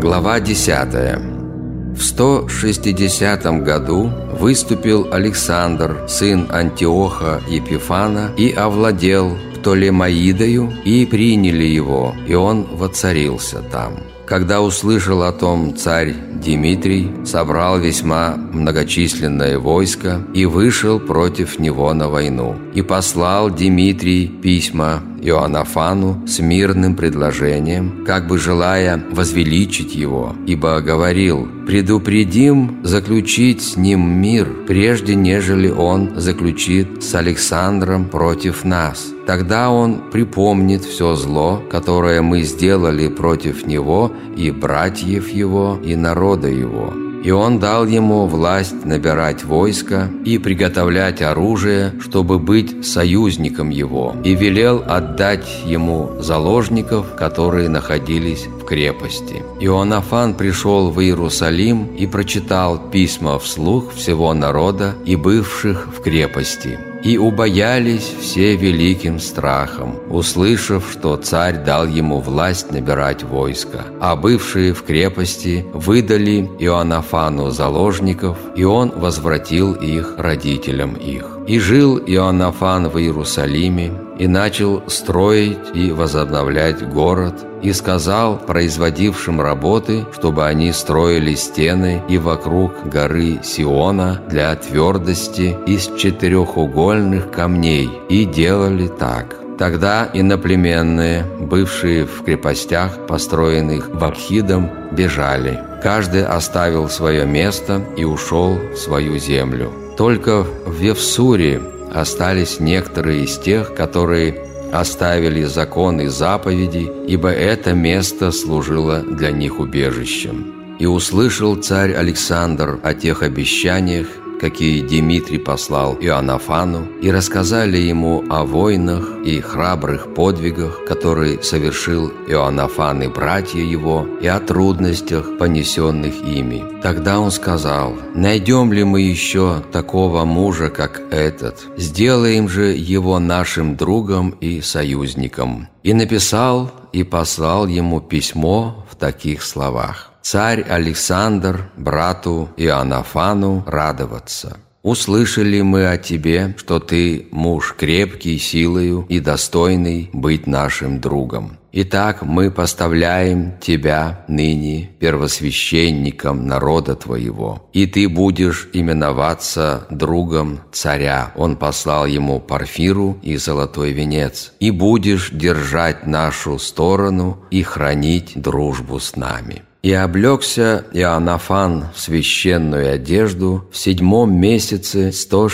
Глава 10. В 160 году выступил Александр, сын Антиоха Епифана, и овладел Птолемаидою, и приняли его, и он воцарился там. Когда услышал о том царь Димитрий, собрал весьма многочисленное войско и вышел против него на войну. И послал Димитрий письма Иоаннафану с мирным предложением, как бы желая возвеличить его, ибо говорил: «Предупредим заключить с ним мир, прежде нежели он заключит с Александром против нас. Тогда он припомнит все зло, которое мы сделали против него и братьев его, и народа его». И он дал ему власть набирать войско и приготовлять оружие, чтобы быть союзником его, и велел отдать ему заложников, которые находились в крепости. Иоаннафан пришел в Иерусалим и прочитал письма вслух всего народа и бывших в крепости. И убоялись все великим страхом, услышав, что царь дал ему власть набирать войско. А бывшие в крепости выдали Иоаннафану заложников, и он возвратил их родителям их. И жил Иоаннафан в Иерусалиме, и начал строить и возобновлять город, и сказал производившим работы, чтобы они строили стены и вокруг горы Сиона для твердости из четырехугольных камней, и делали так. Тогда иноплеменные, бывшие в крепостях, построенных Вакхидом, бежали. Каждый оставил свое место и ушел в свою землю. Только в Вевсуре остались некоторые из тех, которые оставили закон и заповеди, ибо это место служило для них убежищем. И услышал царь Александр о тех обещаниях, какие Димитрий послал Иоаннафану, и рассказали ему о войнах и храбрых подвигах, которые совершил Иоаннафан и братья его, и о трудностях, понесенных ими. Тогда он сказал: «Найдем ли мы еще такого мужа, как этот? Сделаем же его нашим другом и союзником». И написал и послал ему письмо в таких словах: «Царь Александр брату Иоаннафану радоваться. Услышали мы о тебе, что ты муж крепкий силою и достойный быть нашим другом. Итак, мы поставляем тебя ныне первосвященником народа твоего, и ты будешь именоваться другом царя». Он послал ему парфиру и золотой венец: «И будешь держать нашу сторону и хранить дружбу с нами». И облегся Иоаннафан в священную одежду в 7 месяце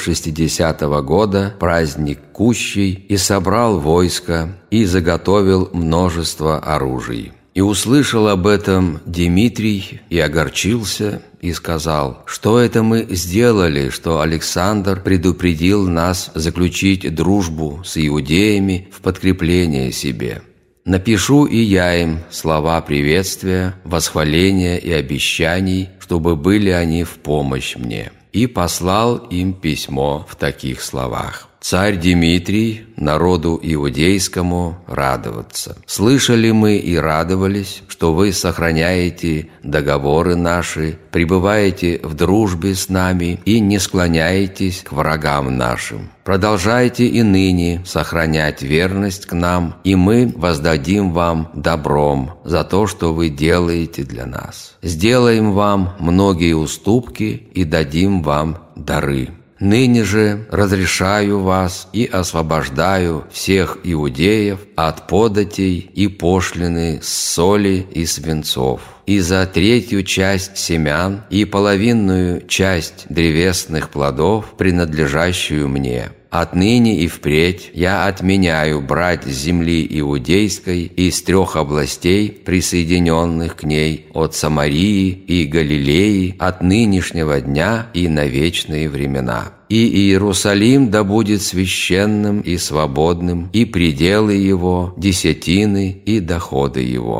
160 года, праздник Кущий, и собрал войско, и заготовил множество оружий. И услышал об этом Димитрий, и огорчился, и сказал: «Что это мы сделали, что Александр предупредил нас заключить дружбу с иудеями в подкрепление себе? Напишу и я им слова приветствия, восхваления и обещаний, чтобы были они в помощь мне». И послал им письмо в таких словах: «Царь Димитрий, народу иудейскому радоваться. Слышали мы и радовались, что вы сохраняете договоры наши, пребываете в дружбе с нами и не склоняетесь к врагам нашим. Продолжайте и ныне сохранять верность к нам, и мы воздадим вам добром за то, что вы делаете для нас. Сделаем вам многие уступки и дадим вам дары. Ныне же разрешаю вас и освобождаю всех иудеев от податей и пошлины с соли и свинцов, и за 3 часть семян и половинную часть древесных плодов, принадлежащую мне. Отныне и впредь я отменяю брать с земли иудейской из 3 областей, присоединенных к ней, от Самарии и Галилеи, от нынешнего дня и на вечные времена. И Иерусалим да будет священным и свободным, и пределы его, десятины и доходы его».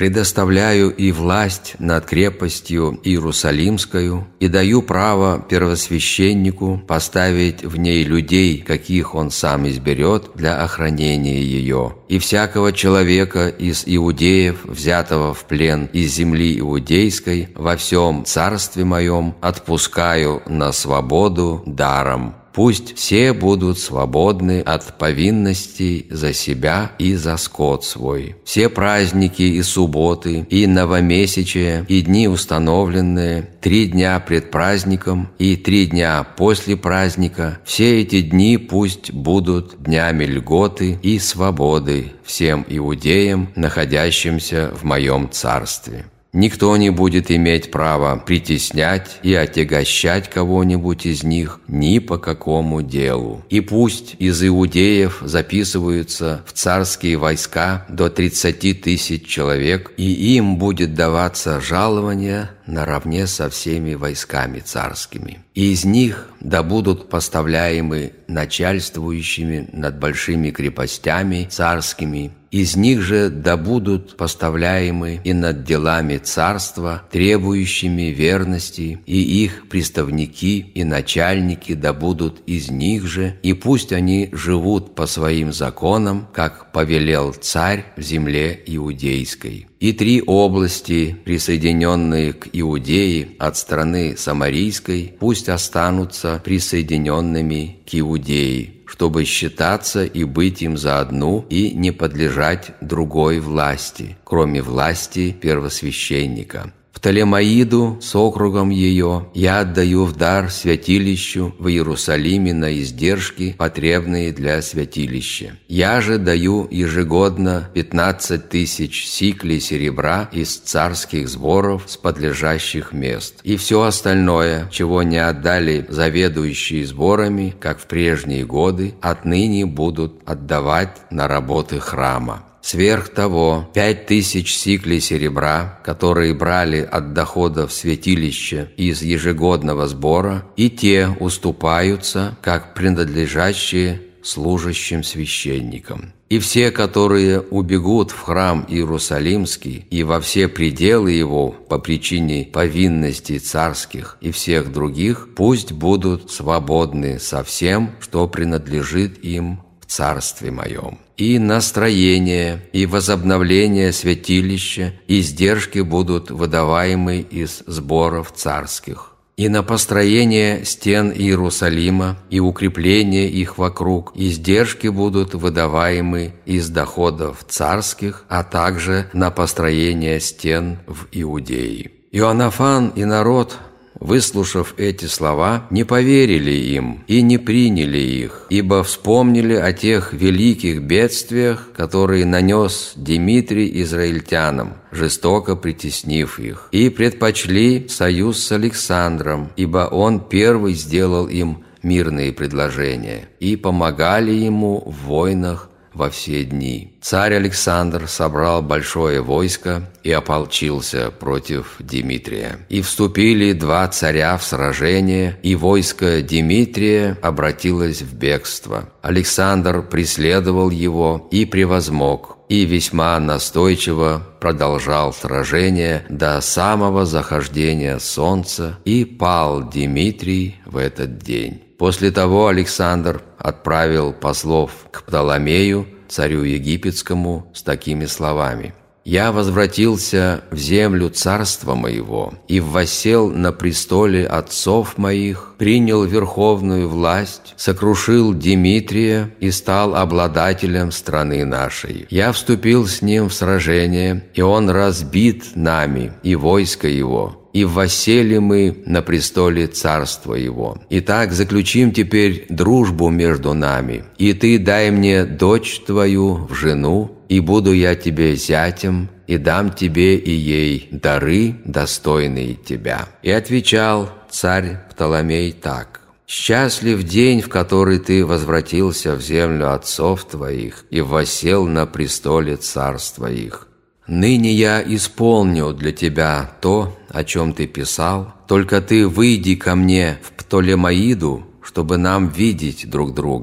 предоставляю и власть над крепостью Иерусалимскою, и даю право первосвященнику поставить в ней людей, каких он сам изберет для охранения ее, и всякого человека из иудеев, взятого в плен из земли иудейской, во всем царстве моем отпускаю на свободу даром. Пусть все будут свободны от повинностей за себя и за скот свой. Все праздники и субботы, и новомесячия, и дни установленные, 3 дня пред праздником и 3 дня после праздника, все эти дни пусть будут днями льготы и свободы всем иудеям, находящимся в моем царстве. Никто не будет иметь права притеснять и отягощать кого-нибудь из них ни по какому делу. И пусть из иудеев записываются в царские войска до 30 тысяч человек, и им будет даваться жалование наравне со всеми войсками царскими. И из них да будут поставляемы начальствующими над большими крепостями царскими. Из них же да будут поставляемы и над делами царства, требующими верности, и их приставники и начальники да будут из них же, и пусть они живут по своим законам, как повелел царь в земле иудейской. И 3 области, присоединенные к Иудее от страны Самарийской, пусть останутся присоединенными к Иудее, чтобы считаться и быть им заодно и не подлежать другой власти, кроме власти первосвященника. Птолемаиду с округом ее я отдаю в дар святилищу в Иерусалиме на издержки, потребные для святилища. Я же даю ежегодно 15 тысяч сиклей серебра из царских сборов с подлежащих мест. И все остальное, чего не отдали заведующие сборами, как в прежние годы, отныне будут отдавать на работы храма. Сверх того, 5000 сиклей серебра, которые брали от доходов святилища из ежегодного сбора, и те уступаются, как принадлежащие служащим священникам. И все, которые убегут в храм Иерусалимский и во все пределы его по причине повинностей царских и всех других, пусть будут свободны со всем, что принадлежит им в царстве моем. И настроение, и возобновление святилища, издержки будут выдаваемы из сборов царских. И на построение стен Иерусалима и укрепление их вокруг издержки будут выдаваемы из доходов царских, а также на построение стен в Иудее. Иоаннафан и народ, выслушав эти слова, не поверили им и не приняли их, ибо вспомнили о тех великих бедствиях, которые нанес Димитрий израильтянам, жестоко притеснив их, и предпочли союз с Александром, ибо он первый сделал им мирные предложения, и помогали ему в войнах во все дни. Царь Александр собрал большое войско и ополчился против Димитрия. И вступили 2 царя в сражение, и войско Димитрия обратилось в бегство. Александр преследовал его и превозмог, и весьма настойчиво продолжал сражение до самого захождения солнца, и пал Димитрий в этот день. После того Александр отправил послов к Птоломею, царю египетскому, с такими словами: «Я возвратился в землю царства моего и воссел на престоле отцов моих, принял верховную власть, сокрушил Димитрия и стал обладателем страны нашей. Я вступил с ним в сражение, и он разбит нами и войско его, и воссели мы на престоле царства его. Итак, заключим теперь дружбу между нами, и ты дай мне дочь твою в жену, и буду я тебе зятем, и дам тебе и ей дары, достойные тебя». И отвечал царь Птоломей так: «Счастлив день, в который ты возвратился в землю отцов твоих и воссел на престоле царства их. Ныне я исполню для тебя то, о чем ты писал, только ты выйди ко мне в Птолемаиду, чтобы нам видеть друг друга.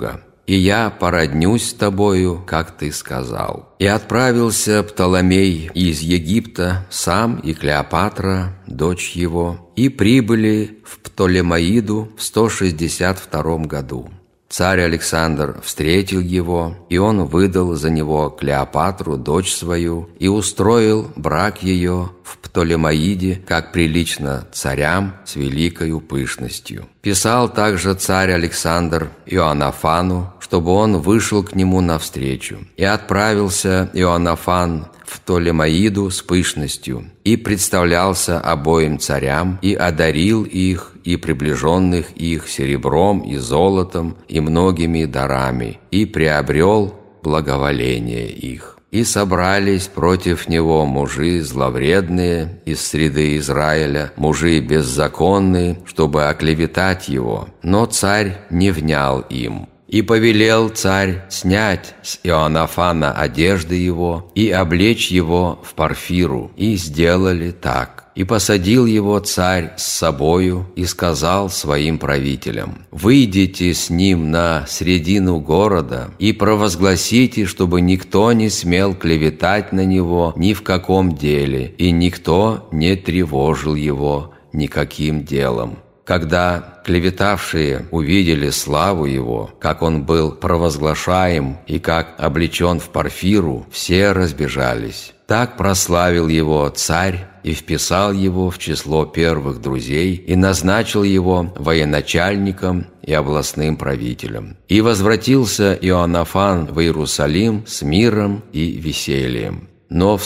и я породнюсь с тобою, как ты сказал». И отправился Птоломей из Египта, сам и Клеопатра, дочь его, и прибыли в Птолемаиду в 162 году. Царь Александр встретил его, и он выдал за него Клеопатру, дочь свою, и устроил брак ее в Птолемаиде, как прилично царям, с великою пышностью. Писал также царь Александр Иоаннафану, чтобы он вышел к нему навстречу. И отправился Иоаннафан в Птолемаиду с пышностью, и представлялся обоим царям, и одарил их, и приближенных их серебром и золотом, и многими дарами, и приобрел благоволение их. И собрались против него мужи зловредные из среды Израиля, мужи беззаконные, чтобы оклеветать его, но царь не внял им. И повелел царь снять с Иоаннафана одежды его и облечь его в парфиру, и сделали так. И посадил его царь с собою и сказал своим правителям: «Выйдите с ним на средину города и провозгласите, чтобы никто не смел клеветать на него ни в каком деле, и никто не тревожил его никаким делом». Когда клеветавшие увидели славу его, как он был провозглашаем и как облечен в парфиру, все разбежались. Так прославил его царь и вписал его в число первых друзей и назначил его военачальником и областным правителем. И возвратился Иоаннафан в Иерусалим с миром и весельем. Но в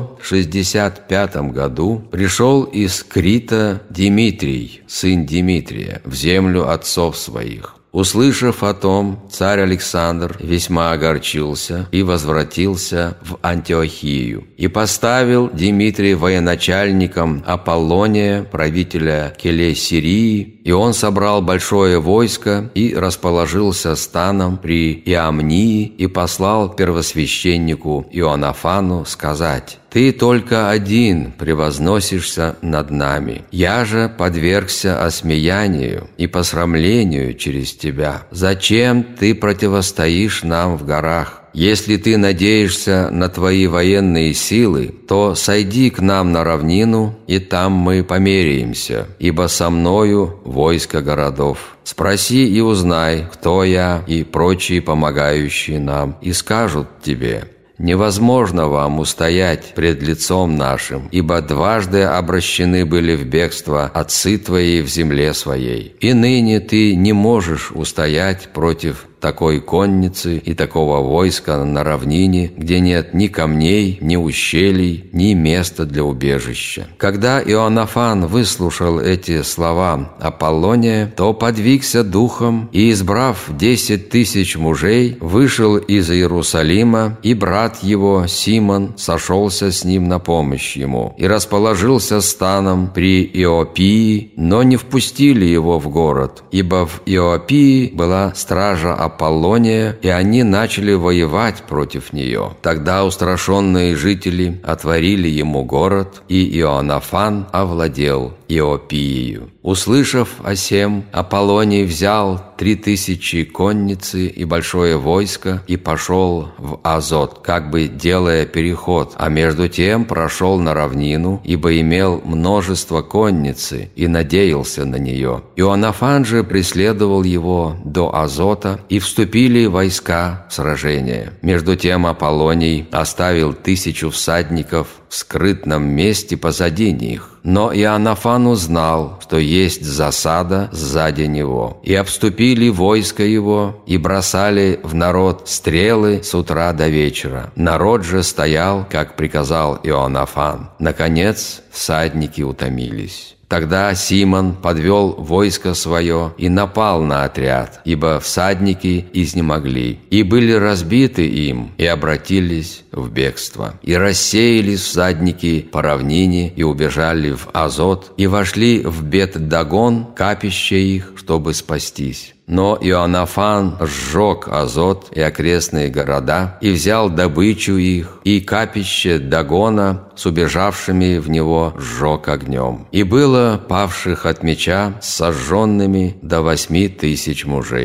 165 году пришел из Крита Димитрий, сын Димитрия, в землю отцов своих. Услышав о том, царь Александр весьма огорчился и возвратился в Антиохию. И поставил Димитрий военачальником Аполлония, правителя Келесирии, и он собрал большое войско и расположился станом при Иамнии и послал первосвященнику Иоаннафану сказать: «Ты только один превозносишься над нами. Я же подвергся осмеянию и посрамлению через тебя. Зачем ты противостоишь нам в горах? Если ты надеешься на твои военные силы, то сойди к нам на равнину, и там мы померяемся, ибо со мною войско городов. Спроси и узнай, кто я и прочие помогающие нам, и скажут тебе: невозможно вам устоять пред лицом нашим, ибо дважды обращены были в бегство отцы твои в земле своей. И ныне ты не можешь устоять против такой конницы и такого войска на равнине, где нет ни камней, ни ущелий, ни места для убежища». Когда Иоаннафан выслушал эти слова Аполлония, то подвигся духом и, избрав 10 тысяч мужей, вышел из Иерусалима, и брат его Симон сошелся с ним на помощь ему, и расположился станом при Иопии, но не впустили его в город, ибо в Иопии была стража Аполлония, и они начали воевать против нее. Тогда устрашенные жители отворили ему город, и Иоаннафан овладел Иопией. Услышав о сем, Аполлоний взял 3000 конницы и большое войско и пошел в Азот, как бы делая переход, а между тем прошел на равнину, ибо имел множество конницы и надеялся на нее. Иоаннафан же преследовал его до Азота, и вступили войска в сражение. Между тем Аполлоний оставил 1000 всадников в скрытном месте позади них. Но Иоаннафан узнал, что есть засада сзади него, и обступили войско его, и бросали в народ стрелы с утра до вечера. Народ же стоял, как приказал Иоаннафан. Наконец всадники утомились. Тогда Симон подвел войско свое и напал на отряд, ибо всадники изнемогли, и были разбиты им, и обратились в бегство. И рассеялись всадники по равнине, и убежали в Азот, и вошли в Бет-Дагон, капище их, чтобы спастись. Но Иоаннафан сжег Азот и окрестные города, и взял добычу их, и капище Дагона с убежавшими в него сжег огнем. И было павших от меча с сожженными до 8000 мужей.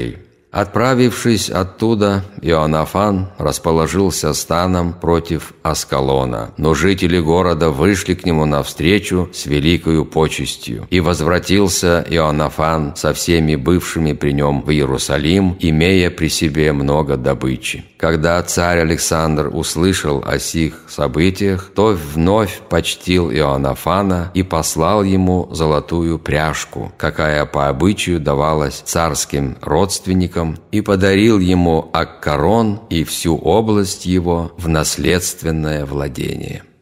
Отправившись оттуда, Иоаннафан расположился станом против Аскалона, но жители города вышли к нему навстречу с великою почестью. И возвратился Иоаннафан со всеми бывшими при нем в Иерусалим, имея при себе много добычи. Когда царь Александр услышал о сих событиях, то вновь почтил Иоаннафана и послал ему золотую пряжку, какая по обычаю давалась царским родственникам, и подарил ему Аккарон и всю область его в наследственное владение.